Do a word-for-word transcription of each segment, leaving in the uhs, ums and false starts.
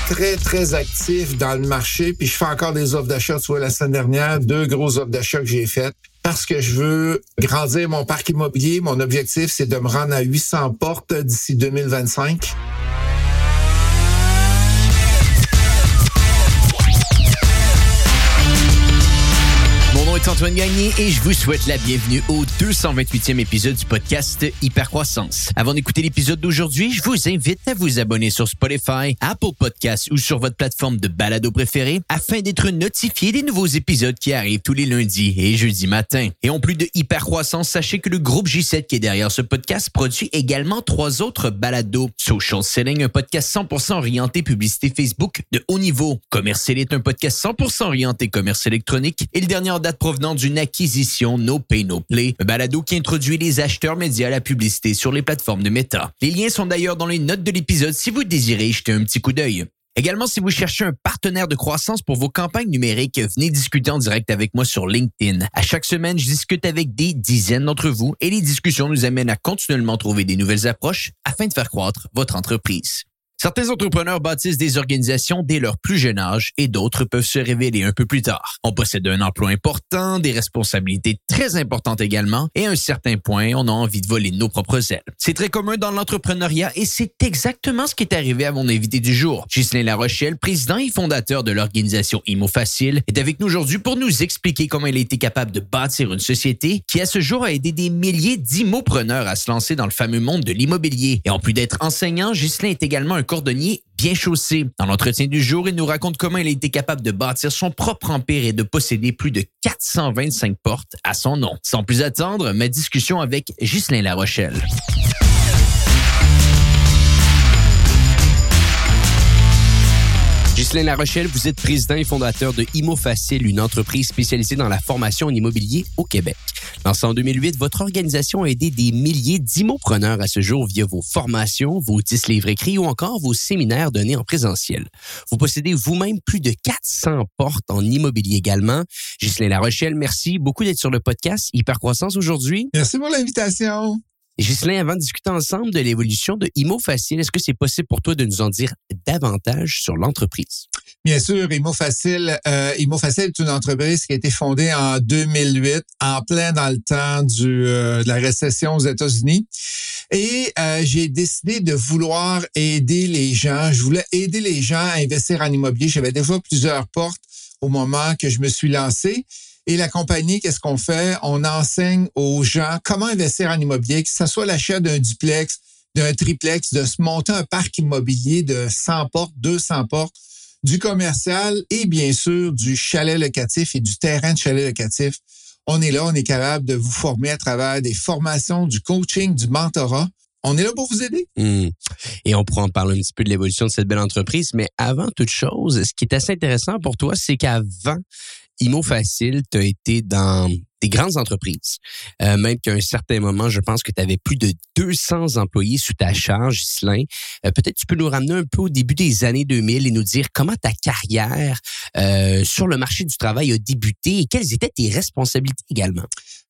très, très actif dans le marché, puis je fais encore des offres d'achat. Tu vois, la semaine dernière, deux grosses offres d'achat que j'ai faites parce que je veux grandir mon parc immobilier. Mon objectif, c'est de me rendre à huit cents portes d'ici deux mille vingt-cinq. C'est Antoine Gagné et je vous souhaite la bienvenue au deux cent vingt-huitième épisode du podcast Hypercroissance. Avant d'écouter l'épisode d'aujourd'hui, je vous invite à vous abonner sur Spotify, Apple Podcasts ou sur votre plateforme de balado préférée afin d'être notifié des nouveaux épisodes qui arrivent tous les lundis et jeudis matin. Et en plus de Hypercroissance, sachez que le groupe J sept qui est derrière ce podcast produit également trois autres balados. Social Selling, un podcast cent pour cent orienté publicité Facebook de haut niveau. Commercial est un podcast cent pour cent orienté commerce électronique. Et le dernier en date provenant d'une acquisition No Pay No Play, un balado qui introduit les acheteurs médias à la publicité sur les plateformes de Meta. Les liens sont d'ailleurs dans les notes de l'épisode si vous désirez jeter un petit coup d'œil. Également, si vous cherchez un partenaire de croissance pour vos campagnes numériques, venez discuter en direct avec moi sur LinkedIn. À chaque semaine, je discute avec des dizaines d'entre vous et les discussions nous amènent à continuellement trouver des nouvelles approches afin de faire croître votre entreprise. Certains entrepreneurs bâtissent des organisations dès leur plus jeune âge et d'autres peuvent se révéler un peu plus tard. On possède un emploi important, des responsabilités très importantes également et à un certain point, on a envie de voler nos propres ailes. C'est très commun dans l'entrepreneuriat et c'est exactement ce qui est arrivé à mon invité du jour. Ghislain Larochelle, président et fondateur de l'organisation ImoFacile, est avec nous aujourd'hui pour nous expliquer comment il a été capable de bâtir une société qui à ce jour a aidé des milliers d'immopreneurs à se lancer dans le fameux monde de l'immobilier. Et en plus d'être enseignant, Ghislain est également un cordonnier bien chaussé. Dans l'entretien du jour, il nous raconte comment il a été capable de bâtir son propre empire et de posséder plus de quatre cent vingt-cinq portes à son nom. Sans plus attendre, ma discussion avec Ghislain Larochelle. Ghislain Larochelle, vous êtes président et fondateur de ImoFacile, une entreprise spécialisée dans la formation en immobilier au Québec. Lancée en deux mille huit, votre organisation a aidé des milliers d'immopreneurs à ce jour via vos formations, vos dix livres écrits ou encore vos séminaires donnés en présentiel. Vous possédez vous-même plus de quatre cents portes en immobilier également. Ghislain Larochelle, merci beaucoup d'être sur le podcast Hypercroissance aujourd'hui. Merci pour l'invitation. Ghislain, avant de discuter ensemble de l'évolution de ImoFacile, est-ce que c'est possible pour toi de nous en dire davantage sur l'entreprise? Bien sûr, ImoFacile, euh, ImoFacile est une entreprise qui a été fondée en deux mille huit, en plein dans le temps du, euh, de la récession aux États-Unis. Et euh, j'ai décidé de vouloir aider les gens. Je voulais aider les gens à investir en immobilier. J'avais déjà plusieurs portes au moment que je me suis lancé. Et la compagnie, qu'est-ce qu'on fait? On enseigne aux gens comment investir en immobilier, que ce soit l'achat d'un duplex, d'un triplex, de se monter un parc immobilier de cent portes, deux cents portes, du commercial et bien sûr du chalet locatif et du terrain de chalet locatif. On est là, on est capable de vous former à travers des formations, du coaching, du mentorat. On est là pour vous aider. Mmh. Et on pourra en parler un petit peu de l'évolution de cette belle entreprise. Mais avant toute chose, ce qui est assez intéressant pour toi, c'est qu'avant ImoFacile, tu as été dans des grandes entreprises. Euh, même qu'à un certain moment, je pense que tu avais plus de deux cents employés sous ta charge, Ghislain. Euh, peut-être tu peux nous ramener un peu au début des années deux mille et nous dire comment ta carrière euh, sur le marché du travail a débuté et quelles étaient tes responsabilités également.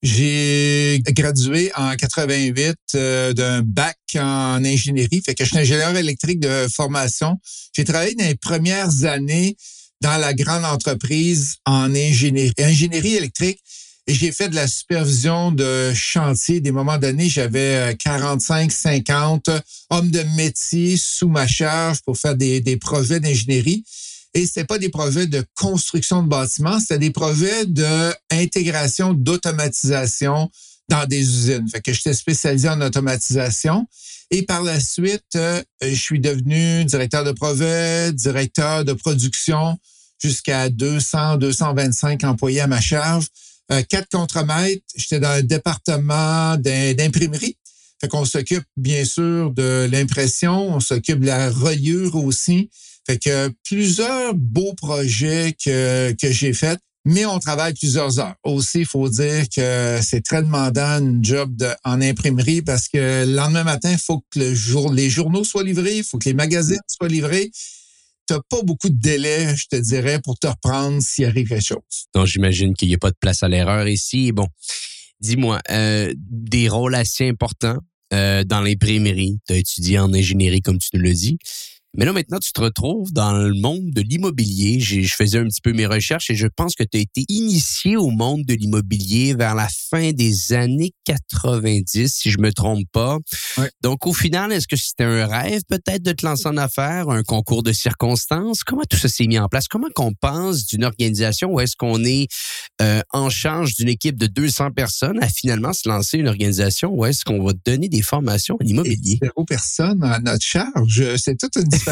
J'ai gradué en quatre-vingt-huit euh, d'un bac en ingénierie. Fait que je suis ingénieur électrique de formation. J'ai travaillé dans les premières années dans la grande entreprise en ingénierie, ingénierie électrique. Et j'ai fait de la supervision de chantier. Des moments donnés, j'avais quarante-cinq, cinquante hommes de métier sous ma charge pour faire des, des projets d'ingénierie. Et c'était pas des projets de construction de bâtiments, c'était des projets d'intégration, d'automatisation dans des usines. Fait que j'étais spécialisé en automatisation. Et par la suite, euh, je suis devenu directeur de projet, directeur de production, jusqu'à deux cents, deux cent vingt-cinq employés à ma charge. Euh, quatre contremaîtres, j'étais dans un département d'imprimerie. Fait qu'on s'occupe bien sûr de l'impression, on s'occupe de la reliure aussi. Fait que plusieurs beaux projets que, que j'ai faits, mais on travaille plusieurs heures. Aussi, il faut dire que c'est très demandant une job de, en imprimerie parce que le lendemain matin, il faut que le jour, les journaux soient livrés, il faut que les magazines soient livrés. Tu n'as pas beaucoup de délai, je te dirais, pour te reprendre s'il arrive quelque chose. Donc, j'imagine qu'il n'y a pas de place à l'erreur ici. Bon, dis-moi, euh, des rôles assez importants euh, dans l'imprimerie. Tu as étudié en ingénierie, comme tu nous l'as dit. Mais là, maintenant, tu te retrouves dans le monde de l'immobilier. J'ai, je faisais un petit peu mes recherches et je pense que tu as été initié au monde de l'immobilier vers la fin des années quatre-vingt-dix, si je me trompe pas. Ouais. Donc, au final, est-ce que c'était un rêve peut-être de te lancer en affaires, un concours de circonstances? Comment tout ça s'est mis en place? Comment qu'on pense d'une organisation où est-ce qu'on est euh, en charge d'une équipe de deux cents personnes à finalement se lancer une organisation où est-ce qu'on va donner des formations en immobilier? Et zéro personne à notre charge. C'est toute une différence.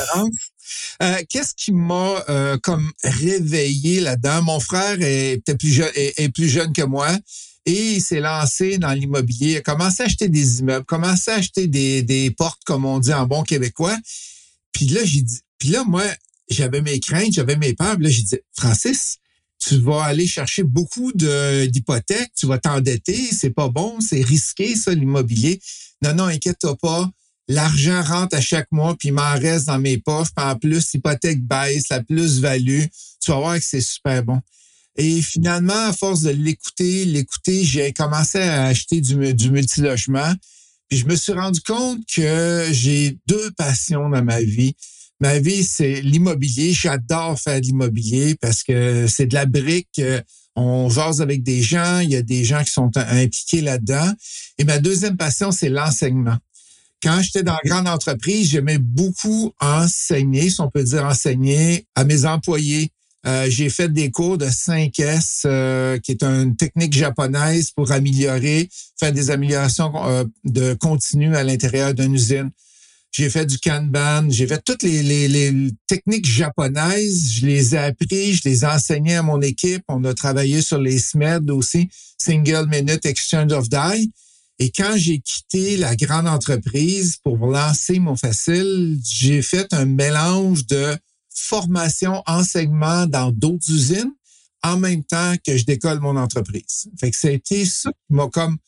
Euh, qu'est-ce qui m'a euh, comme réveillé là-dedans? Mon frère est, était plus jeune, est, est plus jeune que moi et il s'est lancé dans l'immobilier. Il a commencé à acheter des immeubles, commencé à acheter des, des portes, comme on dit en bon québécois. Puis là, j'ai dit, puis là, moi, j'avais mes craintes, j'avais mes peurs. Puis là, j'ai dit, Francis, tu vas aller chercher beaucoup de, d'hypothèques, tu vas t'endetter, c'est pas bon, c'est risqué, ça, l'immobilier. Non, non, inquiète-toi pas. L'argent rentre à chaque mois, puis il m'en reste dans mes poches. Puis en plus, l'hypothèque baisse, la plus-value. Tu vas voir que c'est super bon. Et finalement, à force de l'écouter, l'écouter, j'ai commencé à acheter du, du multilogement. Puis je me suis rendu compte que j'ai deux passions dans ma vie. Ma vie, c'est l'immobilier. J'adore faire de l'immobilier parce que c'est de la brique. On jase avec des gens. Il y a des gens qui sont impliqués là-dedans. Et ma deuxième passion, c'est l'enseignement. Quand j'étais dans la grande entreprise, j'aimais beaucoup enseigner, si on peut dire enseigner, à mes employés. Euh, j'ai fait des cours de cinq S, euh, qui est une technique japonaise pour améliorer, faire des améliorations euh, de continu à l'intérieur d'une usine. J'ai fait du Kanban, j'ai fait toutes les, les, les techniques japonaises, je les ai appris, je les ai enseignées à mon équipe. On a travaillé sur les S M E D aussi, Single Minute Exchange of Die. Et quand j'ai quitté la grande entreprise pour lancer Mon Facile, j'ai fait un mélange de formation, enseignement dans d'autres usines en même temps que je décolle mon entreprise. Fait que c'était ça qui m'a comme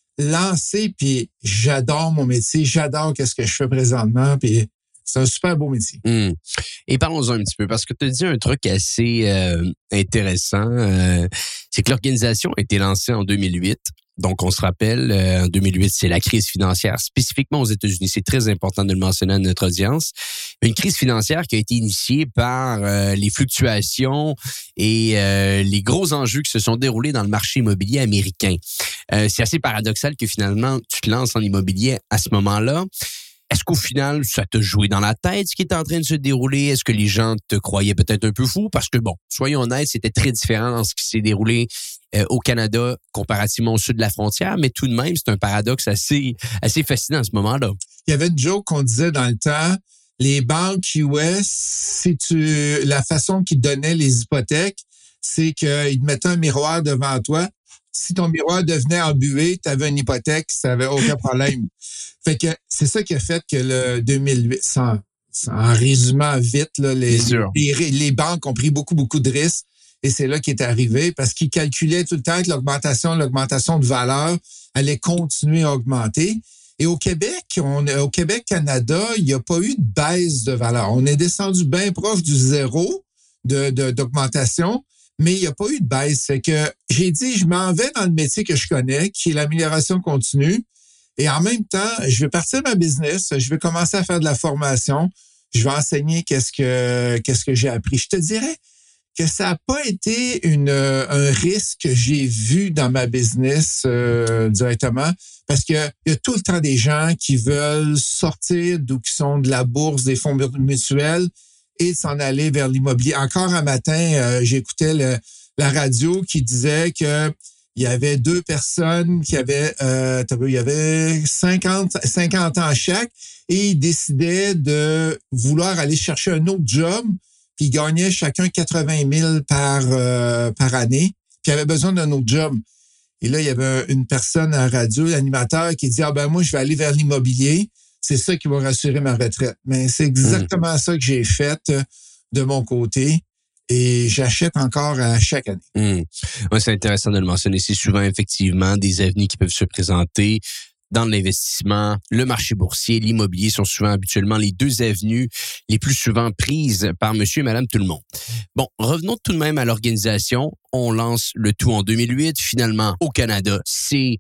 lancé, puis j'adore mon métier, j'adore qu'est-ce que je fais présentement, puis c'est un super beau métier. Mmh. Et parlons-en un petit peu, parce que tu as dit un truc assez euh, intéressant, euh, c'est que l'organisation a été lancée en deux mille huit. Donc, on se rappelle, euh, en deux mille huit, c'est la crise financière, spécifiquement aux États-Unis. C'est très important de le mentionner à notre audience. Une crise financière qui a été initiée par euh, les fluctuations et euh, les gros enjeux qui se sont déroulés dans le marché immobilier américain. Euh, c'est assez paradoxal que finalement, tu te lances en immobilier à ce moment-là. Est-ce qu'au final, ça t'a joué dans la tête ce qui était en train de se dérouler? Est-ce que les gens te croyaient peut-être un peu fou? Parce que, bon, soyons honnêtes, c'était très différent dans ce qui s'est déroulé euh, au Canada comparativement au sud de la frontière, mais tout de même, c'est un paradoxe assez, assez fascinant à ce moment-là. Il y avait une joke qu'on disait dans le temps, les banques U S, si tu, la façon qu'ils donnaient les hypothèques, c'est qu'ils te mettaient un miroir devant toi. Si ton miroir devenait embué, tu avais une hypothèque, ça n'avait aucun problème. Fait que c'est ça qui a fait que le deux mille huit, sans, sans, en résumant vite, là, les, les, les banques ont pris beaucoup, beaucoup de risques. Et c'est là qu'il est arrivé parce qu'ils calculaient tout le temps que l'augmentation, l'augmentation de valeur allait continuer à augmenter. Et au Québec, on, au Québec, Canada, il n'y a pas eu de baisse de valeur. On est descendu bien proche du zéro de, de, d'augmentation. Mais il n'y a pas eu de baisse. Fait que j'ai dit, je m'en vais dans le métier que je connais, qui est l'amélioration continue. Et en même temps, je vais partir de ma business. Je vais commencer à faire de la formation. Je vais enseigner qu'est-ce que, qu'est-ce que j'ai appris. Je te dirais que ça n'a pas été une, un risque que j'ai vu dans ma business euh, directement. Parce que il y a tout le temps des gens qui veulent sortir d'où qui sont de la bourse, des fonds mutuels, et de s'en aller vers l'immobilier. Encore un matin, euh, j'écoutais le, la radio qui disait que il y avait deux personnes qui avaient, euh, il y avait cinquante, cinquante ans chaque, et ils décidaient de vouloir aller chercher un autre job, puis ils gagnaient chacun quatre-vingt mille par euh, par année, puis ils avaient besoin d'un autre job. Et là, il y avait une personne à la radio, l'animateur, qui dit « Ah ben moi, je vais aller vers l'immobilier. C'est ça qui va rassurer ma retraite. » Mais c'est exactement mmh. ça que j'ai fait de mon côté. Et j'achète encore à chaque année. Mmh. Ouais, c'est intéressant de le mentionner. C'est souvent, effectivement, des avenues qui peuvent se présenter dans l'investissement. Le marché boursier, l'immobilier sont souvent habituellement les deux avenues les plus souvent prises par monsieur et madame tout le monde. Bon, revenons tout de même à l'organisation. On lance le tout en deux mille huit. Finalement, au Canada, c'est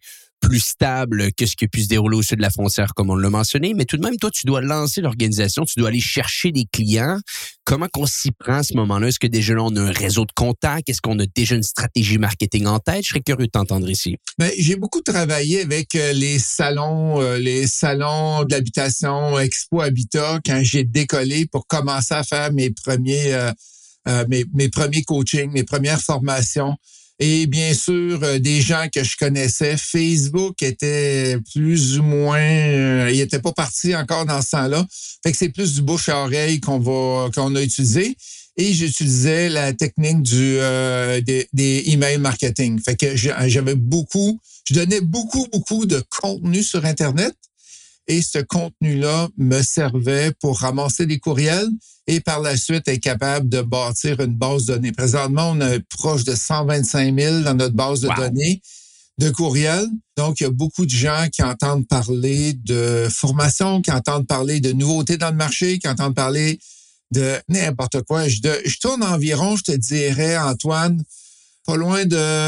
plus stable que ce qui a pu se dérouler au sud de la frontière, comme on l'a mentionné. Mais tout de même, toi, tu dois lancer l'organisation, tu dois aller chercher des clients. Comment qu'on s'y prend à ce moment-là? Est-ce que déjà là, on a un réseau de contacts? Est-ce qu'on a déjà une stratégie marketing en tête? Je serais curieux de t'entendre ici. Ben, j'ai beaucoup travaillé avec euh, les salons, euh, les salons de l'habitation Expo Habitat quand j'ai décollé pour commencer à faire mes premiers, euh, euh, mes, mes premiers coachings, mes premières formations. Et bien sûr, euh, des gens que je connaissais. Facebook était plus ou moins... Euh, il n'était pas parti encore dans ce temps-là. Fait que c'est plus du bouche à oreille qu'on va qu'on a utilisé. Et j'utilisais la technique du euh, des, des email marketing. Fait que j'avais beaucoup... Je donnais beaucoup, beaucoup de contenu sur Internet. Et ce contenu-là me servait pour ramasser des courriels et par la suite être capable de bâtir une base de données. Présentement, on est proche de cent vingt-cinq mille dans notre base de wow. données de courriels. Donc, il y a beaucoup de gens qui entendent parler de formation, qui entendent parler de nouveautés dans le marché, qui entendent parler de n'importe quoi. Je, de, je tourne environ, je te dirais, Antoine, pas loin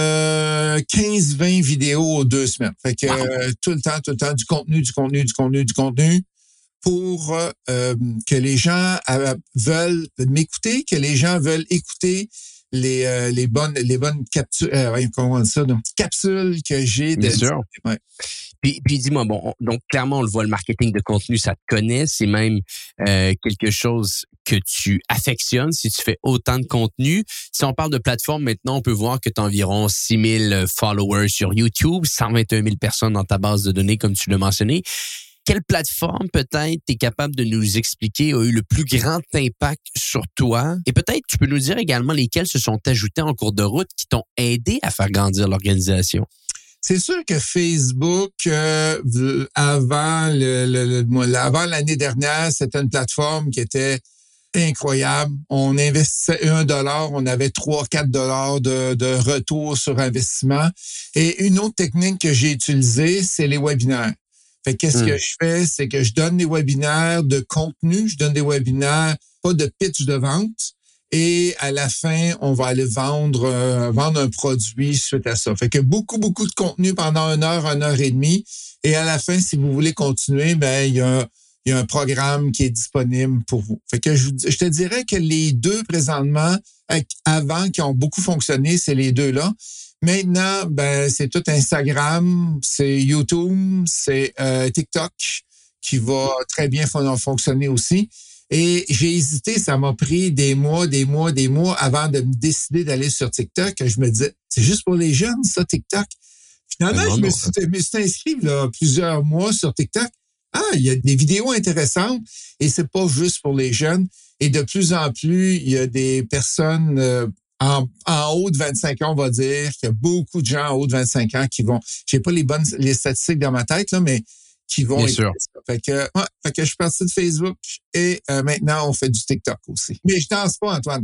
de quinze vingt vidéos aux deux semaines. Fait que wow. euh, tout le temps, tout le temps, du contenu, du contenu, du contenu, du contenu pour euh, que les gens euh, veulent m'écouter, que les gens veulent écouter les euh, les bonnes les bonnes capsules, euh, comment on dit ça, donc capsules que j'ai. Bien de, sûr. Ouais. Puis, puis dis-moi, bon, on, donc clairement, on le voit, le marketing de contenu, ça te connaît. C'est même euh, quelque chose que tu affectionnes si tu fais autant de contenu. Si on parle de plateforme, maintenant, on peut voir que tu as environ six mille followers sur YouTube, cent vingt et un mille personnes dans ta base de données, comme tu l'as mentionné. Quelle plateforme, peut-être, tu es capable de nous expliquer, a eu le plus grand impact sur toi? Et peut-être, tu peux nous dire également lesquelles se sont ajoutées en cours de route qui t'ont aidé à faire grandir l'organisation. C'est sûr que Facebook, euh, avant le, le, le, avant l'année dernière, c'était une plateforme qui était incroyable. On investissait un dollar, on avait trois, quatre dollars de, de retour sur investissement. Et une autre technique que j'ai utilisée, c'est les webinaires. Fait que qu'est-ce mmh. que je fais? C'est que je donne des webinaires de contenu, je donne des webinaires, pas de pitch de vente. Et à la fin, on va aller vendre euh, vendre un produit suite à ça. Fait que beaucoup, beaucoup de contenu pendant une heure, une heure et demie. Et à la fin, si vous voulez continuer, ben il y a, il y a un programme qui est disponible pour vous. Fait que je, je te dirais que les deux présentement, avant, qui ont beaucoup fonctionné, c'est les deux-là. Maintenant, ben c'est tout Instagram, c'est YouTube, c'est euh, TikTok qui va très bien fonctionner aussi. Et j'ai hésité, ça m'a pris des mois, des mois, des mois avant de me décider d'aller sur TikTok. Je me disais, c'est juste pour les jeunes, ça, TikTok. Finalement, non, je me suis, me suis inscrit là, plusieurs mois sur TikTok. Ah, il y a des vidéos intéressantes et c'est pas juste pour les jeunes. Et de plus en plus, il y a des personnes euh, en, en haut de vingt-cinq ans, on va dire, qu'il y a beaucoup de gens en haut de vingt-cinq ans qui vont, j'ai pas les bonnes les statistiques dans ma tête, là, mais qui vont Bien sûr. Fait que, ouais, fait que je suis parti de Facebook et euh, maintenant, on fait du TikTok aussi. Mais je danse pas, Antoine.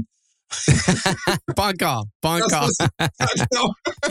Pas encore, pas Non, encore. non.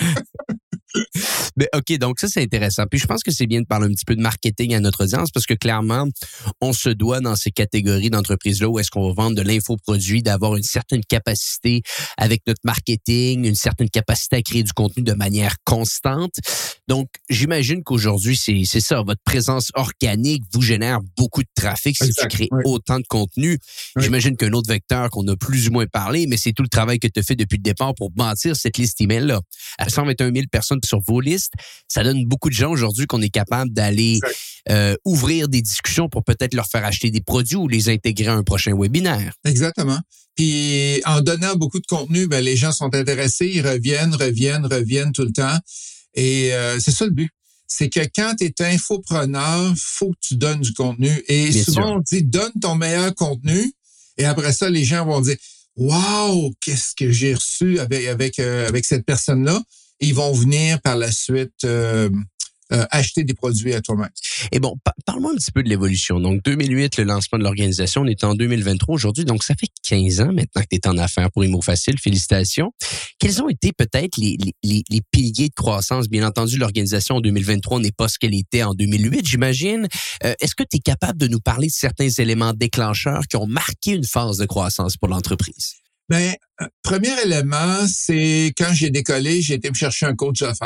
Mais OK, donc ça, c'est intéressant. Puis je pense que c'est bien de parler un petit peu de marketing à notre audience parce que clairement, on se doit dans ces catégories d'entreprises-là où est-ce qu'on va vendre de l'infoproduit, d'avoir une certaine capacité avec notre marketing, une certaine capacité à créer du contenu de manière constante. Donc, j'imagine qu'aujourd'hui, c'est, c'est ça, votre présence organique vous génère beaucoup de trafic si exact, tu crées oui. autant de contenu. Oui. J'imagine qu'un autre vecteur qu'on a plus ou moins parlé, mais c'est tout le travail que tu as fait depuis le départ pour bâtir cette liste email-là. À cent vingt et un mille personnes sur vos listes, ça donne beaucoup de gens aujourd'hui qu'on est capable d'aller euh, ouvrir des discussions pour peut-être leur faire acheter des produits ou les intégrer à un prochain webinaire. Exactement. Puis en donnant beaucoup de contenu, ben, les gens sont intéressés, ils reviennent, reviennent, reviennent tout le temps. Et euh, c'est ça le but. C'est que quand tu es infopreneur, faut que tu donnes du contenu. Et Bien souvent, sûr. on dit, donne ton meilleur contenu. Et après ça, les gens vont dire, wow, qu'est-ce que j'ai reçu avec, avec, euh, avec cette personne-là. Et ils vont venir par la suite euh, euh, acheter des produits à toi-même. Et bon, pa- parle-moi un petit peu de l'évolution. Donc, deux mille huit, le lancement de l'organisation, on est en deux mille vingt-trois aujourd'hui. Donc, ça fait quinze ans maintenant que tu es en affaires pour Imo Facile. Félicitations. Quels ont été peut-être les, les, les piliers de croissance? Bien entendu, l'organisation en deux mille vingt-trois n'est pas ce qu'elle était en deux mille huit, j'imagine. Euh, est-ce que tu es capable de nous parler de certains éléments déclencheurs qui ont marqué une phase de croissance pour l'entreprise? Ben, premier élément, c'est quand j'ai décollé, j'ai été me chercher un coach d'affaires.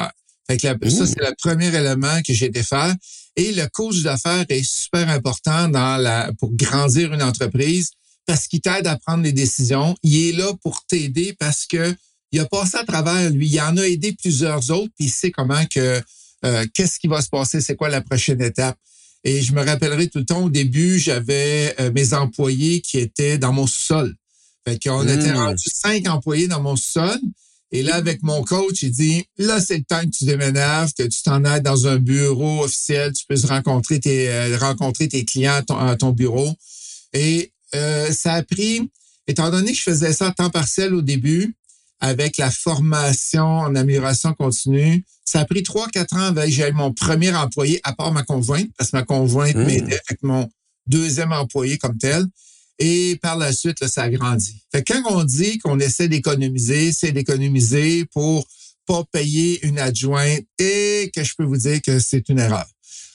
Fait que la, mmh. ça, c'est le premier élément que j'ai été faire. Et le coach d'affaires est super important dans la pour grandir une entreprise parce qu'il t'aide à prendre les décisions. Il est là pour t'aider parce que il a passé à travers, lui. Il en a aidé plusieurs autres, puis il sait comment que euh, qu'est-ce qui va se passer, c'est quoi la prochaine étape. Et je me rappellerai tout le temps, au début, j'avais euh, mes employés qui étaient dans mon sous-sol. Fait qu'on mmh. était rendu cinq employés dans mon sous-sol. Et là, avec mon coach, il dit, là, c'est le temps que tu déménages, que tu t'en ailles dans un bureau officiel, tu peux rencontrer tes, euh, rencontrer tes clients à ton, à ton bureau. Et euh, ça a pris, étant donné que je faisais ça à temps partiel au début, avec la formation en amélioration continue, ça a pris trois, quatre ans avant que j'aie mon premier employé, à part ma conjointe, parce que ma conjointe mmh. m'aidait avec mon deuxième employé comme tel. Et par la suite, là, ça a grandi. Fait que quand on dit qu'on essaie d'économiser, c'est d'économiser pour pas payer une adjointe et que je peux vous dire que c'est une erreur.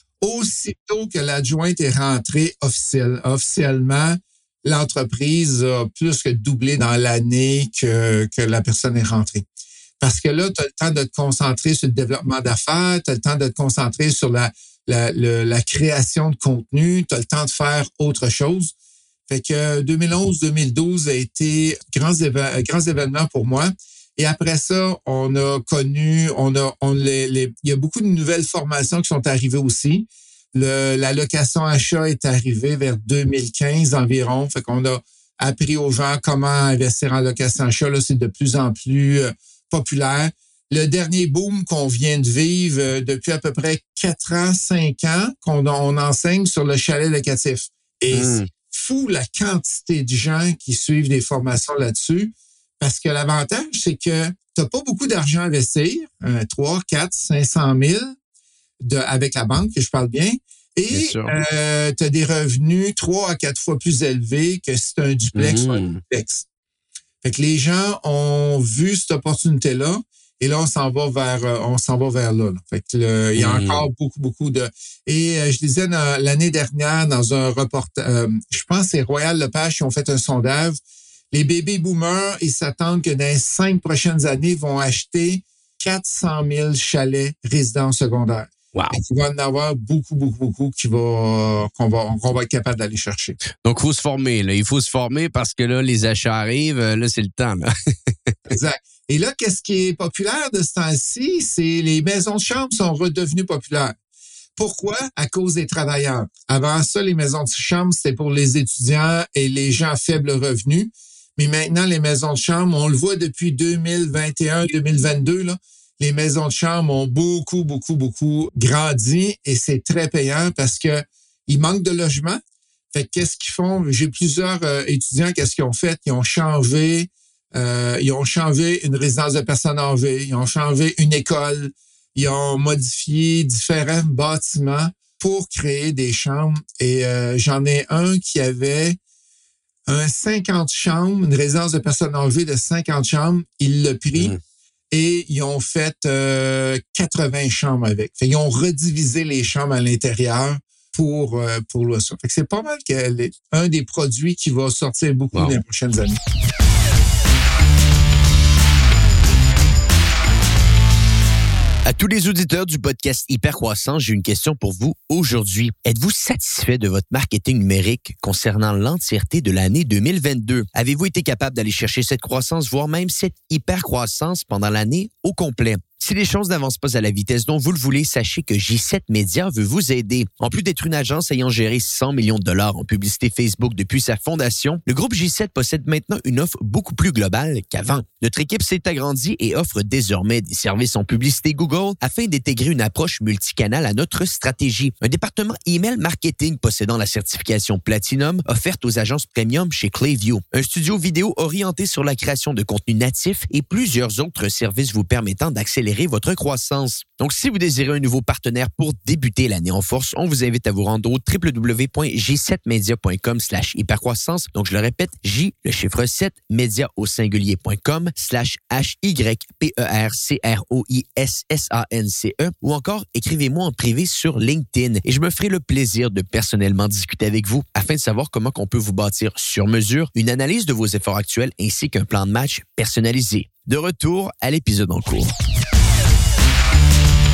Aussitôt que l'adjointe est rentrée officielle, officiellement, l'entreprise a plus que doublé dans l'année que, que la personne est rentrée. Parce que là, tu as le temps de te concentrer sur le développement d'affaires, tu as le temps de te concentrer sur la, la, la, la création de contenu, tu as le temps de faire autre chose. Fait que deux mille onze deux mille douze a été grands, éve- grands événements pour moi. Et après ça, on a connu, on a, on les, les, il y a beaucoup de nouvelles formations qui sont arrivées aussi. Le, la location achat est arrivée vers deux mille quinze environ. Fait qu'on a appris aux gens comment investir en location achat. Là, c'est de plus en plus euh, populaire. Le dernier boom qu'on vient de vivre euh, depuis à peu près quatre ans, cinq ans, qu'on on enseigne sur le chalet locatif. Et mmh. c'est fou la quantité de gens qui suivent des formations là-dessus. Parce que l'avantage, c'est que tu n'as pas beaucoup d'argent à investir, euh, trois, quatre, cinq cent mille de, avec la banque, que je parle bien. Et euh, tu as des revenus trois à quatre fois plus élevés que si tu as un duplex mmh. ou un duplex. Fait que les gens ont vu cette opportunité-là. Et là, on s'en va vers, on s'en va vers là. là. Fait que le, il y a mmh. encore beaucoup, beaucoup de. Et euh, je disais dans, l'année dernière dans un reportage, euh, je pense que c'est Royal Lepage qui ont fait un sondage. Les baby boomers, ils s'attendent que dans les cinq prochaines années, vont acheter quatre cent mille chalets résidents secondaires. Wow. Et il va en avoir beaucoup, beaucoup, beaucoup qui va, qu'on va, qu'on va être capable d'aller chercher. Donc, il faut se former, là. Il faut se former parce que là, les achats arrivent. Là, c'est le temps, là. Exact. Et là, qu'est-ce qui est populaire de ce temps-ci? C'est les maisons de chambre sont redevenues populaires. Pourquoi? À cause des travailleurs. Avant ça, les maisons de chambre, c'était pour les étudiants et les gens à faible revenu. Mais maintenant, les maisons de chambre, on le voit depuis deux mille vingt et un deux mille vingt-deux, là, les maisons de chambre ont beaucoup, beaucoup, beaucoup grandi et c'est très payant parce que il manque de logements. Fait que qu'est-ce qu'ils font? J'ai plusieurs euh, étudiants, qu'est-ce qu'ils ont fait? Ils ont changé Euh, ils ont changé une résidence de personnes âgées, ils ont changé une école, ils ont modifié différents bâtiments pour créer des chambres. Et euh, j'en ai un qui avait un cinquante chambres, une résidence de personnes âgées de cinquante chambres. Il l'a pris mmh. et ils ont fait euh, quatre-vingts chambres avec. Fait, ils ont redivisé les chambres à l'intérieur pour euh, pour le ça. Fait que c'est pas mal que les, un des produits qui va sortir beaucoup wow. dans les prochaines années. À tous les auditeurs du podcast Hypercroissance, j'ai une question pour vous aujourd'hui. Êtes-vous satisfait de votre marketing numérique concernant l'entièreté de l'année deux mille vingt-deux? Avez-vous été capable d'aller chercher cette croissance, voire même cette hypercroissance pendant l'année au complet? Si les choses n'avancent pas à la vitesse dont vous le voulez, sachez que J sept Media veut vous aider. En plus d'être une agence ayant géré cent millions de dollars en publicité Facebook depuis sa fondation, le groupe J sept possède maintenant une offre beaucoup plus globale qu'avant. Notre équipe s'est agrandie et offre désormais des services en publicité Google afin d'intégrer une approche multicanale à notre stratégie. Un département email marketing possédant la certification Platinum offerte aux agences premium chez Clayview. Un studio vidéo orienté sur la création de contenu natif et plusieurs autres services vous permettant d'accélérer votre croissance. Donc, si vous désirez un nouveau partenaire pour débuter l'année en force, on vous invite à vous rendre au w w w point j sept media point com slash hypercroissance. Donc, je le répète, J, le chiffre sept, média au singulier point com slash H Y P E R C R O I S S A N C E ou encore écrivez-moi en privé sur LinkedIn et je me ferai le plaisir de personnellement discuter avec vous afin de savoir comment on peut vous bâtir sur mesure une analyse de vos efforts actuels ainsi qu'un plan de match personnalisé. De retour à l'épisode en cours.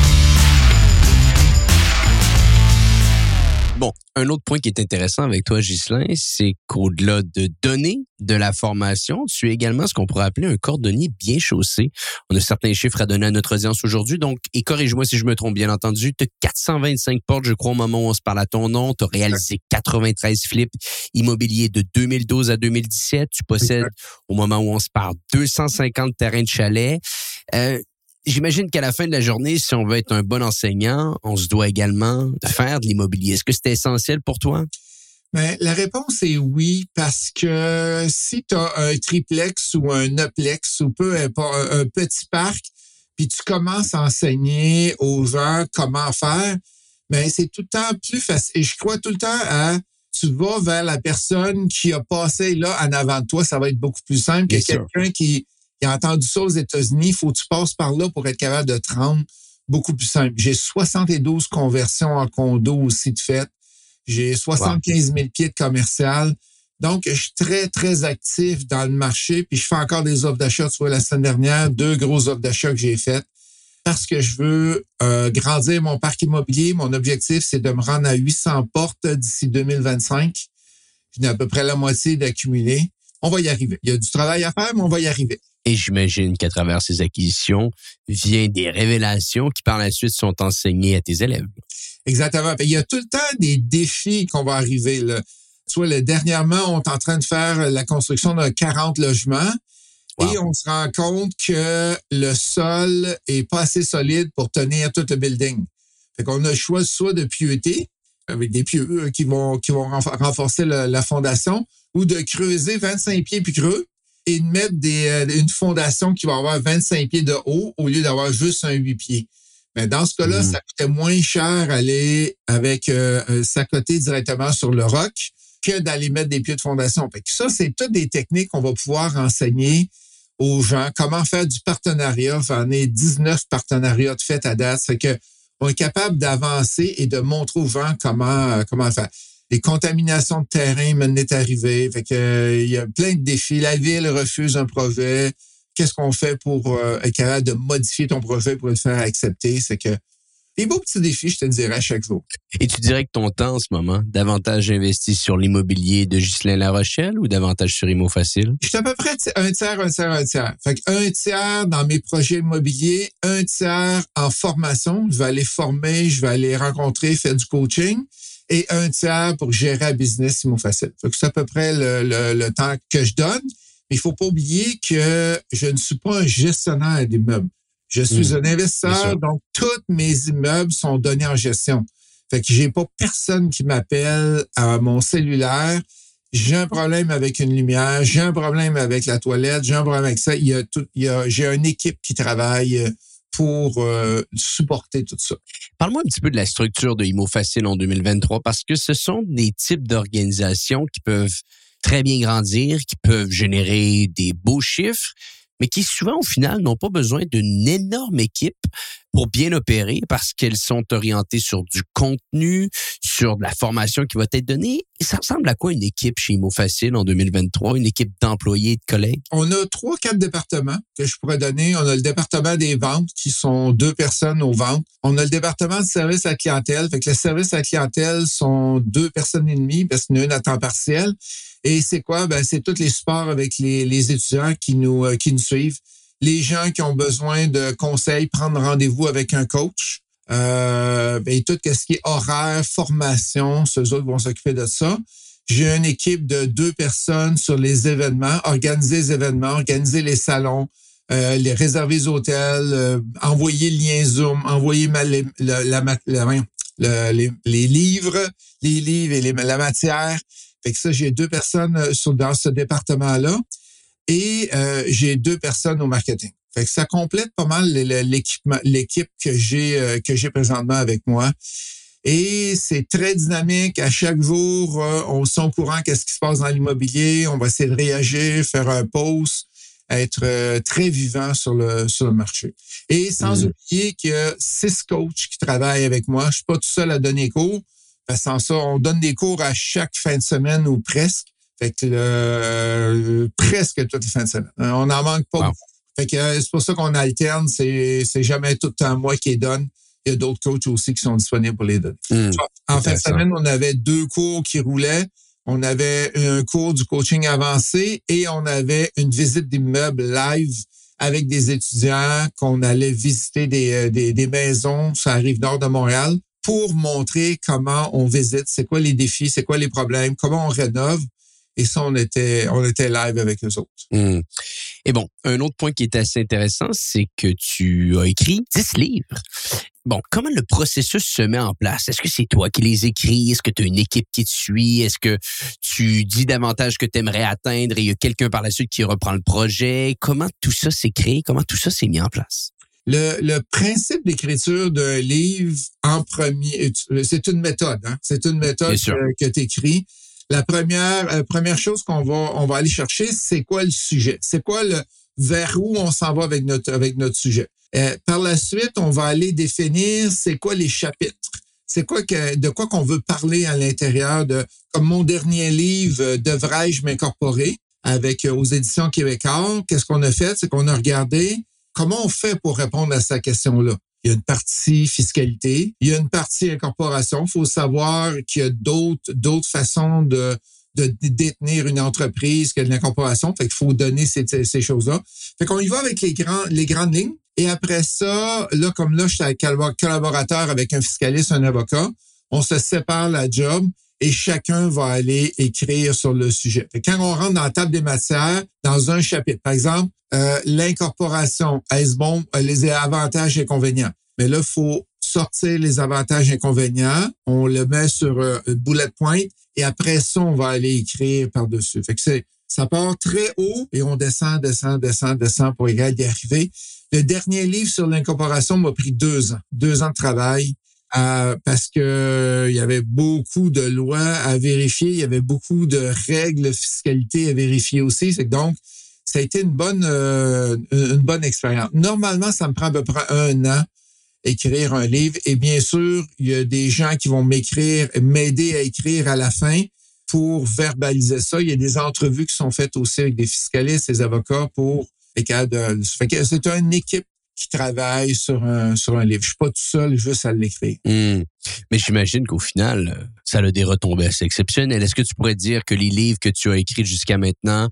un autre point qui est intéressant avec toi, Ghislain, c'est qu'au-delà de donner de la formation, tu es également ce qu'on pourrait appeler un cordonnier bien chaussé. On a certains chiffres à donner à notre audience aujourd'hui, donc, et corrige-moi si je me trompe, bien entendu, tu as quatre cent vingt-cinq portes, je crois, au moment où on se parle à ton nom. Tu as réalisé quatre-vingt-treize flips immobiliers de deux mille douze à deux mille dix-sept. Tu possèdes, au moment où on se parle, deux cent cinquante terrains de chalet. Euh, J'imagine qu'à la fin de la journée, si on veut être un bon enseignant, on se doit également faire de l'immobilier. Est-ce que c'est essentiel pour toi? Ben, la réponse est oui, parce que si tu as un triplex ou un neuplex ou peu importe, un petit parc, puis tu commences à enseigner aux gens comment faire, ben c'est tout le temps plus facile. Et je crois tout le temps à tu vas vers la personne qui a passé là en avant de toi, ça va être beaucoup plus simple que Bien quelqu'un sûr. qui qui a entendu ça aux États-Unis, il faut que tu passes par là pour être capable de te rendre beaucoup plus simple. J'ai soixante-douze conversions en condo aussi de fait. J'ai soixante-quinze mille pieds de commercial. Donc, je suis très, très actif dans le marché. Puis, je fais encore des offres d'achat. Tu vois, la semaine dernière, deux grosses offres d'achat que j'ai faites parce que je veux euh, grandir mon parc immobilier. Mon objectif, c'est de me rendre à huit cents portes d'ici deux mille vingt-cinq. J'en ai à peu près la moitié d'accumuler. On va y arriver. Il y a du travail à faire, mais on va y arriver. Et j'imagine qu'à travers ces acquisitions, vient des révélations qui par la suite sont enseignées à tes élèves. Exactement. Il y a tout le temps des défis qu'on va arriver, là. Tu vois, là, dernièrement, on est en train de faire la construction de quarante logements. Wow. Et on se rend compte que le sol est pas assez solide pour tenir tout le building. Fait qu'on a le choix soit de pieuter, avec des pieux qui vont, qui vont renforcer le, la fondation, ou de creuser vingt-cinq pieds plus creux et de mettre des, euh, une fondation qui va avoir vingt-cinq pieds de haut au lieu d'avoir juste un huit pieds. Mais dans ce cas-là, mmh. ça coûtait moins cher aller avec euh, s'accoter directement sur le roc que d'aller mettre des pieds de fondation. Fait que ça, c'est toutes des techniques qu'on va pouvoir enseigner aux gens. Comment faire du partenariat. J'en ai dix-neuf partenariats de fait à date. Fait que on est capable d'avancer et de montrer aux gens comment, comment faire. Les contaminations de terrain m'en arrivé. Fait que euh, il y a plein de défis. La ville refuse un projet. Qu'est-ce qu'on fait pour euh, être capable de modifier ton projet pour le faire accepter? C'est que des beaux petits défis, je te dirais, à chaque jour. Et tu dirais que ton temps en ce moment, davantage investi sur l'immobilier de Ghislain Larochelle ou davantage sur Immo Facile? Je suis à peu près un tiers, un tiers, un tiers. Fait que un tiers dans mes projets immobiliers, un tiers en formation. Je vais aller former, je vais aller rencontrer, faire du coaching. Et un tiers pour gérer la business Immo Facile. Fait que c'est à peu près le, le, le temps que je donne. Mais il faut pas oublier que je ne suis pas un gestionnaire d'immeubles. Je suis mmh. un investisseur, donc tous mes immeubles sont donnés en gestion. Fait que j'ai pas personne qui m'appelle à mon cellulaire. J'ai un problème avec une lumière, j'ai un problème avec la toilette, j'ai un problème avec ça. Il y a tout, il y a, j'ai une équipe qui travaille pour euh, supporter tout ça. Parle-moi un petit peu de la structure de Immo Facile en deux mille vingt-trois, parce que ce sont des types d'organisations qui peuvent très bien grandir, qui peuvent générer des beaux chiffres, mais qui souvent, au final, n'ont pas besoin d'une énorme équipe pour bien opérer parce qu'elles sont orientées sur du contenu, sur de la formation qui va être donnée. Et ça ressemble à quoi une équipe chez Immo Facile en deux mille vingt-trois, une équipe d'employés et de collègues? On a trois, quatre départements que je pourrais donner. On a le département des ventes qui sont deux personnes aux ventes. On a le département de service à la clientèle. Fait que le service à la clientèle sont deux personnes et demie parce qu'il y en a une à temps partiel. Et c'est quoi? Ben, c'est tous les supports avec les, les étudiants qui nous, euh, qui nous suivent. Les gens qui ont besoin de conseils, prendre rendez-vous avec un coach. Euh, ben, tout ce qui est horaire, formation, ceux autres vont s'occuper de ça. J'ai une équipe de deux personnes sur les événements, organiser les événements, organiser les salons, euh, les réserver les hôtels, euh, envoyer le lien Zoom, envoyer ma, la, la, la, la, le, les, les livres, les livres et les, la matière. Fait que ça, j'ai deux personnes sur, dans ce département-là et euh, j'ai deux personnes au marketing. Fait que ça complète pas mal l'équipement, l'équipe que j'ai euh, que j'ai présentement avec moi. Et c'est très dynamique. À chaque jour, euh, on se sent au courant qu'est-ce qui se passe dans l'immobilier. On va essayer de réagir, faire un post, être euh, très vivant sur le sur le marché. Et sans mmh. oublier qu'il y a six coachs qui travaillent avec moi. Je suis pas tout seul à donner cours. Sans ça, on donne des cours à chaque fin de semaine ou presque. Fait que euh, presque toutes les fins de semaine. On n'en manque pas. Wow. Fait que c'est pour ça qu'on alterne. C'est, c'est jamais tout le temps moi qui les donne. Il il y a d'autres coachs aussi qui sont disponibles pour les donner. Mmh, en fin de semaine, on avait deux cours qui roulaient. On avait un cours du coaching avancé et on avait une visite d'immeuble live avec des étudiants qu'on allait visiter des, des, des maisons sur la rive nord de Montréal pour montrer comment on visite, c'est quoi les défis, c'est quoi les problèmes, comment on rénove. Et ça, on était, on était live avec eux autres. Mmh. Et bon, un autre point qui est assez intéressant, c'est que tu as écrit dix livres. Bon, comment le processus se met en place? Est-ce que c'est toi qui les écris? Est-ce que tu as une équipe qui te suit? Est-ce que tu dis davantage que tu aimerais atteindre et il y a quelqu'un par la suite qui reprend le projet? Comment tout ça s'est créé? Comment tout ça s'est mis en place? Le, le principe d'écriture d'un livre, en premier, c'est une méthode. Hein? C'est une méthode que, que tu écris. La première, euh, première chose qu'on va, on va aller chercher, c'est quoi le sujet? C'est quoi le, vers où on s'en va avec notre, avec notre sujet? Euh, par la suite, on va aller définir c'est quoi les chapitres. C'est quoi que, de quoi qu'on veut parler à l'intérieur de, comme mon dernier livre, euh, Devrais-je m'incorporer? Avec, euh, aux éditions Québécois. Qu'est-ce qu'on a fait? C'est qu'on a regardé comment on fait pour répondre à cette question-là. Il y a une partie fiscalité, il y a une partie incorporation. Il faut savoir qu'il y a d'autres d'autres façons de, de détenir une entreprise que l'incorporation. Fait qu'il faut donner ces, ces choses-là. Fait qu'on y va avec les grands les grandes lignes. Et après ça, là, comme là, je suis collaborateur avec un fiscaliste, un avocat, on se sépare la job et chacun va aller écrire sur le sujet. Fait que quand on rentre dans la table des matières, dans un chapitre, par exemple, Euh, l'incorporation, est-ce bon, les avantages et inconvénients? Mais là, il faut sortir les avantages et inconvénients, on le met sur euh, une bullet point et après ça, on va aller écrire par-dessus. Fait que c'est, ça part très haut et on descend, descend, descend, descend pour égal d'y arriver. Le dernier livre sur l'incorporation m'a pris deux ans, deux ans de travail. Euh, parce que euh, il y avait beaucoup de lois à vérifier, il y avait beaucoup de règles de fiscalité à vérifier aussi. C'est que donc, ça a été une bonne euh, une bonne expérience. Normalement, ça me prend à peu près un an écrire un livre. Et bien sûr, il y a des gens qui vont m'écrire, m'aider à écrire à la fin pour verbaliser ça. Il y a des entrevues qui sont faites aussi avec des fiscalistes, des avocats pour être capable de... Fait que c'est une équipe qui travaille sur un sur un livre. Je suis pas tout seul juste à l'écrire. Mmh. Mais j'imagine qu'au final, ça a des retombées assez exceptionnelles. Est-ce que tu pourrais dire que les livres que tu as écrits jusqu'à maintenant,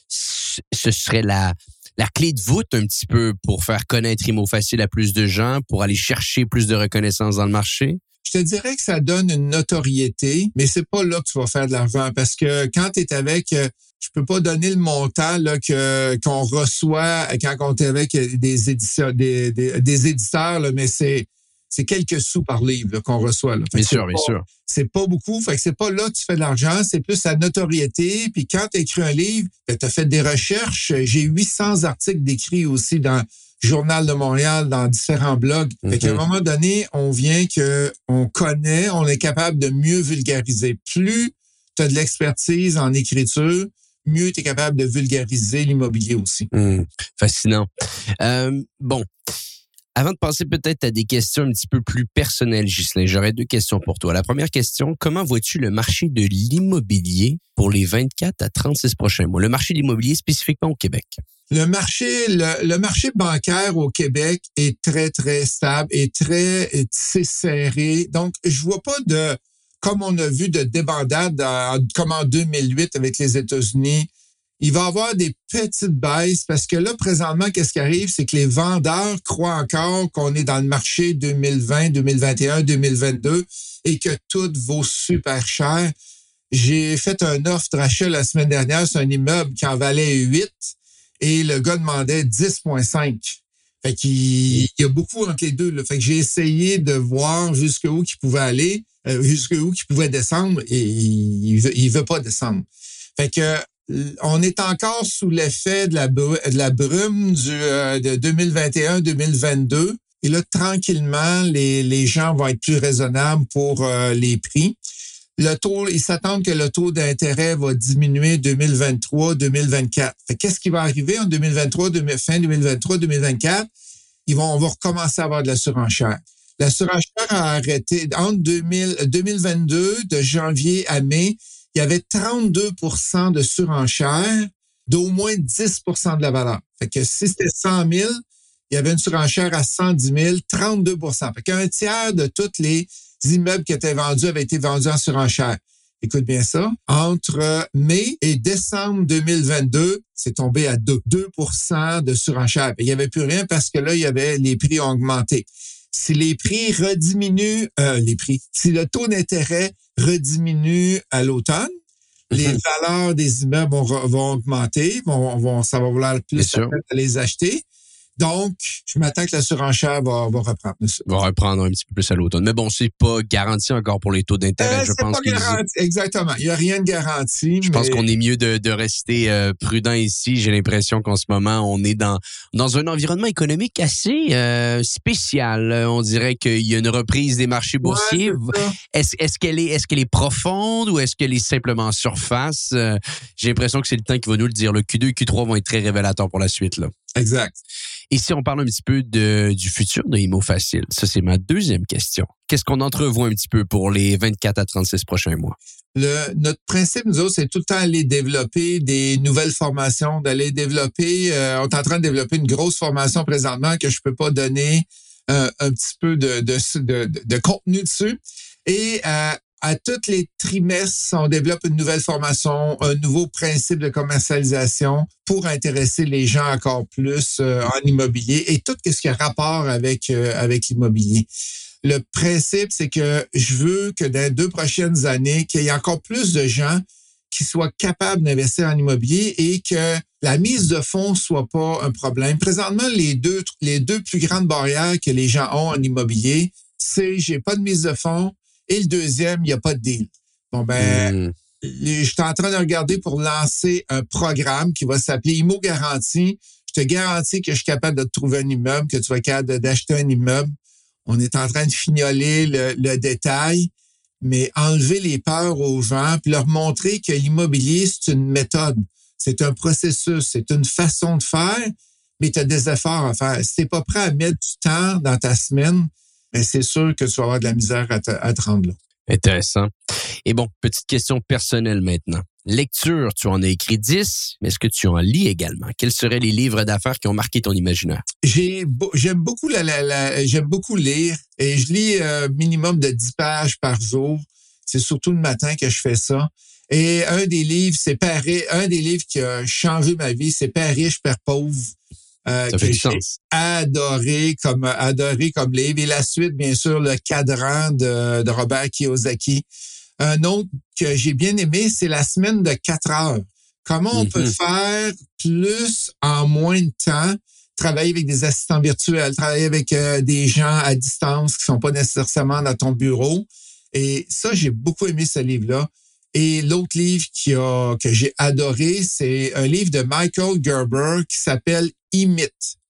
ce serait la, la clé de voûte un petit peu pour faire connaître Imo Facile à plus de gens, pour aller chercher plus de reconnaissance dans le marché? Je te dirais que ça donne une notoriété, mais c'est pas là que tu vas faire de l'argent parce que quand tu es avec, je peux pas donner le montant là que qu'on reçoit quand on est avec des éditeurs, des, des, des éditeurs là, mais c'est c'est quelques sous par livre là, qu'on reçoit. Là. Bien sûr, bien pas, sûr. C'est pas beaucoup. Fait que c'est pas là que tu fais de l'argent, c'est plus la notoriété. Puis quand tu as écrit un livre, tu as fait des recherches. J'ai huit cents articles décrits aussi dans le Journal de Montréal, dans différents blogs. Mm-hmm. Fait qu'à un moment donné, on vient que on connaît, on est capable de mieux vulgariser. Plus tu as de l'expertise en écriture, mieux tu es capable de vulgariser l'immobilier aussi. Mmh, fascinant. Euh, bon. Avant de passer peut-être à des questions un petit peu plus personnelles, Ghislain, j'aurais deux questions pour toi. La première question, comment vois-tu le marché de l'immobilier pour les vingt-quatre à trente-six prochains mois? Le marché de l'immobilier spécifiquement au Québec. Le marché, le, le marché bancaire au Québec est très, très stable et très, très serré. Donc, je vois pas de, comme on a vu de débandade en, comme en deux mille huit avec les États-Unis. Il va y avoir des petites baisses parce que là, présentement, qu'est-ce qui arrive? C'est que les vendeurs croient encore qu'on est dans le marché deux mille vingt, deux mille vingt et un, deux mille vingt-deux et que tout vaut super cher. J'ai fait un offre d'achat la semaine dernière sur un immeuble qui en valait huit et le gars demandait dix virgule cinq. Fait qu'il il y a beaucoup entre les deux. Là. Fait que j'ai essayé de voir jusqu'où il pouvait aller, euh, jusqu'où il pouvait descendre et il veut, il veut pas descendre. Fait que on est encore sous l'effet de la, br- de la brume du, euh, de deux mille vingt et un deux mille vingt-deux. Et là, tranquillement, les, les gens vont être plus raisonnables pour euh, les prix. Le taux, ils s'attendent que le taux d'intérêt va diminuer deux mille vingt-trois deux mille vingt-quatre. Fait qu'est-ce qui va arriver en deux mille vingt-trois, fin deux mille vingt-trois deux mille vingt-quatre? Ils vont, on va recommencer à avoir de la surenchère. La surenchère a arrêté entre deux mille, deux mille vingt-deux, de janvier à mai. Il y avait trente-deux pour cent de surenchère d'au moins dix pour cent de la valeur. Fait que si c'était cent mille, il il y avait une surenchère à cent dix mille, trente-deux pour cent. Fait qu'un tiers de tous les immeubles qui étaient vendus avaient été vendus en surenchère. Écoute bien ça. Entre mai et décembre deux mille vingt-deux, c'est tombé à deux. deux pour cent de surenchère. Il n'y avait plus rien parce que là, il y avait les prix ont augmenté. Si les prix rediminuent, euh, les prix, si le taux d'intérêt rediminue à l'automne, mm-hmm. les valeurs des immeubles vont, vont augmenter, vont, vont, ça va vouloir plus à les acheter. Donc, je m'attends que la surenchère va, va reprendre. Va reprendre un petit peu plus à l'automne. Mais bon, c'est pas garanti encore pour les taux d'intérêt. Euh, je c'est pense pas garanti. Exactement. Il n'y a rien de garanti. Je mais... pense qu'on est mieux de, de rester euh, prudent ici. J'ai l'impression qu'en ce moment, on est dans dans un environnement économique assez euh, spécial. On dirait qu'il y a une reprise des marchés boursiers. Ouais, est-ce, est-ce qu'elle est est-ce qu'elle est profonde ou est-ce qu'elle est simplement en surface? Euh, j'ai l'impression que c'est le temps qui va nous le dire. Le Q deux et Q trois vont être très révélateurs pour la suite, là. Exact. Et si on parle un petit peu de, du futur de Imo Facile, ça c'est ma deuxième question. Qu'est-ce qu'on entrevoit un petit peu pour les vingt-quatre à trente-six prochains mois? Le, notre principe, nous autres, c'est tout le temps aller développer des nouvelles formations, d'aller développer, euh, on est en train de développer une grosse formation présentement que je peux pas donner euh, un petit peu de, de, de, de, de contenu dessus. Et euh, à tous les trimestres, on développe une nouvelle formation, un nouveau principe de commercialisation pour intéresser les gens encore plus euh, en immobilier et tout ce qui a rapport avec euh, avec l'immobilier. Le principe, c'est que je veux que dans les deux prochaines années, qu'il y ait encore plus de gens qui soient capables d'investir en immobilier et que la mise de fonds soit pas un problème. Présentement, les deux les deux plus grandes barrières que les gens ont en immobilier, c'est j'ai pas de mise de fonds. Et le deuxième, il n'y a pas de deal. Bon, ben, mmh. je suis en train de regarder pour lancer un programme qui va s'appeler Imo Garantie. Je te garantis que je suis capable de te trouver un immeuble, que tu vas être capable d'acheter un immeuble. On est en train de fignoler le, le détail, mais enlever les peurs aux gens, puis leur montrer que l'immobilier, c'est une méthode. C'est un processus, c'est une façon de faire, mais tu as des efforts à faire. Si tu n'es pas prêt à mettre du temps dans ta semaine, mais c'est sûr que tu vas avoir de la misère à te, à te rendre là. Intéressant. Et bon, petite question personnelle maintenant. Lecture, tu en as écrit dix, mais est-ce que tu en lis également? Quels seraient les livres d'affaires qui ont marqué ton imaginaire? J'ai, j'aime beaucoup la, la, la j'aime beaucoup lire et je lis un minimum de dix pages par jour. C'est surtout le matin que je fais ça. Et un des livres, c'est Père, un des livres qui a changé ma vie, c'est Père riche, Père pauvre. Euh, ça fait du sens. Adoré comme adoré comme livre. Et la suite, bien sûr, Le Cadran de, de Robert Kiyosaki. Un autre que j'ai bien aimé, c'est La semaine de quatre heures. Comment on mm-hmm. peut faire plus en moins de temps, travailler avec des assistants virtuels, travailler avec euh, des gens à distance qui sont pas nécessairement dans ton bureau. Et ça, j'ai beaucoup aimé ce livre-là. Et l'autre livre qui a, que j'ai adoré, c'est un livre de Michael Gerber qui s'appelle E-Myth,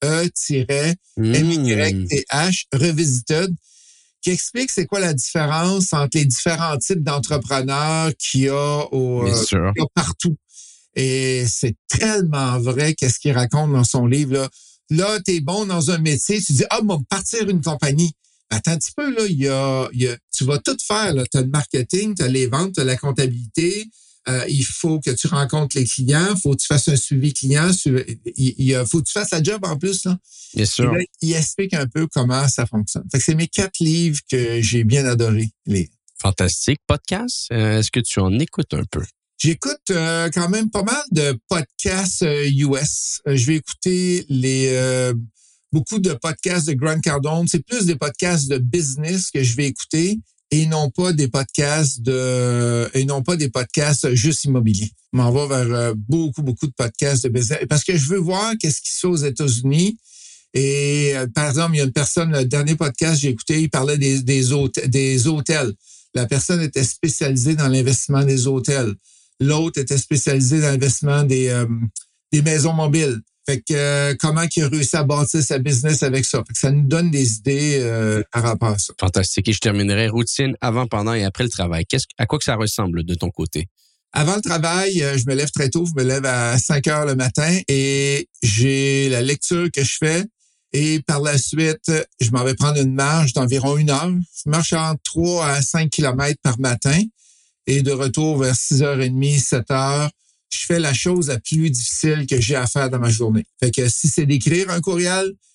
E-M Y T H, Revisited, qui explique c'est quoi la différence entre les différents types d'entrepreneurs qu'il y a, au, euh, qu'il y a partout. Et c'est tellement vrai qu'est-ce qu'il raconte dans son livre. Là, là tu es bon dans un métier, tu dis « Ah, on va partir une compagnie ». Attends un petit peu, là, il y a, il y a, tu vas tout faire. Tu as le marketing, tu as les ventes, tu as la comptabilité. Euh, il faut que tu rencontres les clients, il faut que tu fasses un suivi client. Il, il faut que tu fasses la job en plus. Là. Bien sûr. Là, il explique un peu comment ça fonctionne. Fait que c'est mes quatre livres que j'ai bien adoré lire. Fantastique. Podcast, euh, est-ce que tu en écoutes un peu? J'écoute euh, quand même pas mal de podcasts euh, U S. Euh, je vais écouter les... Euh, beaucoup de podcasts de Grant Cardone. C'est plus des podcasts de business que je vais écouter et non pas des podcasts de et non pas des podcasts juste immobiliers. Je m'en vais vers euh, beaucoup, beaucoup de podcasts de business parce que je veux voir qu'est-ce qui se fait aux États-Unis. Et euh, par exemple, il y a une personne, le dernier podcast que j'ai écouté, il parlait des, des, hôtels, des hôtels. La personne était spécialisée dans l'investissement des hôtels. L'autre était spécialisée dans l'investissement des, euh, des maisons mobiles. Fait que euh, comment il a réussi à bâtir sa business avec ça. Fait que ça nous donne des idées euh, par rapport à ça. Fantastique. Et je terminerai routine avant, pendant et après le travail. Qu'est-ce, à quoi que ça ressemble de ton côté? Avant le travail, euh, je me lève très tôt. Je me lève à cinq heures le matin et j'ai la lecture que je fais. Et par la suite, je m'en vais prendre une marche d'environ une heure. Je marche entre trois à cinq kilomètres par matin. Et de retour vers six heures trente, sept heures, je fais la chose la plus difficile que j'ai à faire dans ma journée. Fait que si c'est d'écrire un courriel,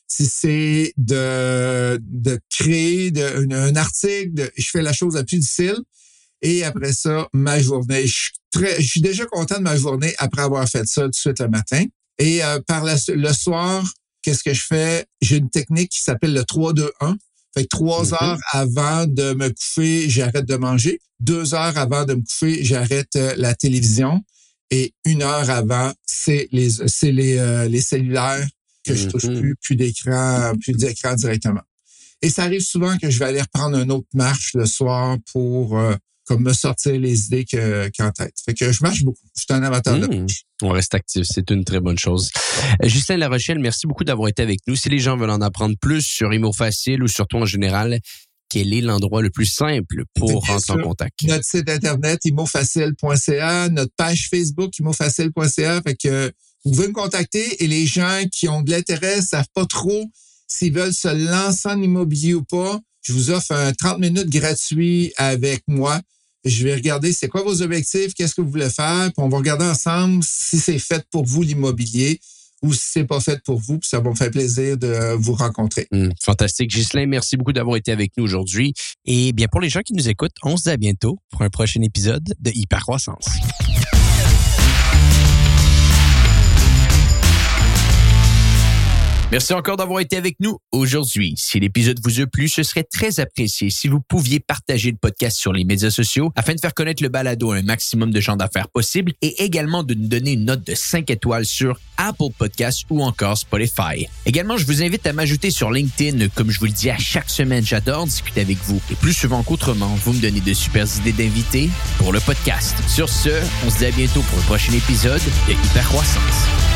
si c'est de, de créer de, un, un article, de, je fais la chose la plus difficile. Et après ça, ma journée. Je suis, très, je suis déjà content de ma journée après avoir fait ça tout de suite le matin. Et euh, par la, le soir, qu'est-ce que je fais? J'ai une technique qui s'appelle le trois deux un. Fait que trois mm-hmm. heures avant de me coucher, j'arrête de manger. Deux heures avant de me coucher, j'arrête euh, la télévision. Et une heure avant, c'est les, c'est les, euh, les cellulaires que je touche plus, plus d'écran, plus d'écran directement. Et ça arrive souvent que je vais aller reprendre une autre marche le soir pour euh, comme me sortir les idées que, qu'en tête. Fait que je marche beaucoup. Je suis un amateur mmh. de marche. On reste actif, c'est une très bonne chose. Euh, Justin Larochelle, merci beaucoup d'avoir été avec nous. Si les gens veulent en apprendre plus sur Imo Facile ou sur toi en général, quel est l'endroit le plus simple pour rentrer sûr. en contact? Notre site internet imofacile point c a, notre page Facebook imofacile point c a. Fait que vous pouvez me contacter et les gens qui ont de l'intérêt, savent pas trop s'ils veulent se lancer en immobilier ou pas, je vous offre un trente minutes gratuit avec moi. Je vais regarder c'est quoi vos objectifs, qu'est-ce que vous voulez faire, puis on va regarder ensemble si c'est fait pour vous l'immobilier ou si c'est pas fait pour vous, puis ça va me faire plaisir de vous rencontrer. Mmh, fantastique. Ghislain, merci beaucoup d'avoir été avec nous aujourd'hui. Et bien, pour les gens qui nous écoutent, on se dit à bientôt pour un prochain épisode de Hypercroissance. Merci encore d'avoir été avec nous aujourd'hui. Si l'épisode vous a plu, ce serait très apprécié si vous pouviez partager le podcast sur les médias sociaux afin de faire connaître le balado à un maximum de gens d'affaires possible et également de nous donner une note de cinq étoiles sur Apple Podcasts ou encore Spotify. Également, je vous invite à m'ajouter sur LinkedIn. Comme je vous le dis à chaque semaine, j'adore discuter avec vous. Et plus souvent qu'autrement, vous me donnez de super idées d'invités pour le podcast. Sur ce, on se dit à bientôt pour un prochain épisode de Hypercroissance.